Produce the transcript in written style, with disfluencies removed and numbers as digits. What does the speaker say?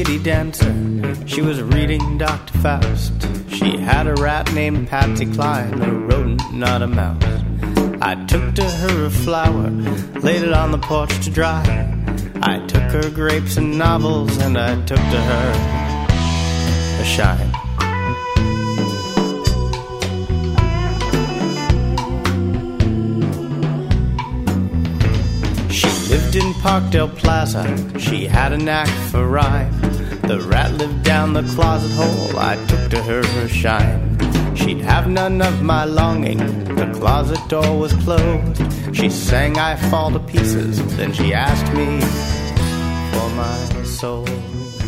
lady dancer. She was reading Dr. Faust. She had a rat named Patsy Cline, a rodent, not a mouse. I took to her a flower, laid it on the porch to dry. I took her grapes and novels, and I took to her a shine. She lived in Parkdale Plaza, she had a knack for rhyme. The rat lived down the closet hole, I took to her a shine. She'd have none of my longing, the closet door was closed. She sang I fall to pieces, then she asked me for my soul.